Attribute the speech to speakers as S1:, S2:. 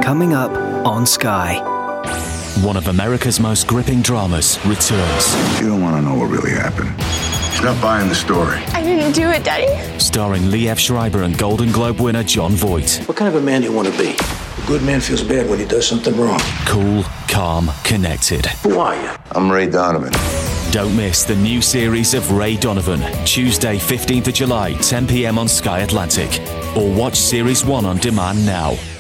S1: Coming up on Sky.
S2: One of America's most gripping dramas returns.
S3: You don't want to know what really happened. He's not buying the story.
S4: I didn't do it, Daddy.
S2: Starring Liev Schreiber and Golden Globe winner Jon Voight.
S5: What kind of a man do you want to be? A good man feels bad when he does something wrong.
S2: Cool, calm, connected.
S5: Who are you?
S3: I'm Ray Donovan.
S2: Don't miss the new series of Ray Donovan, Tuesday 15th of July, 10 p.m. on Sky Atlantic. Or watch Series 1 on demand now.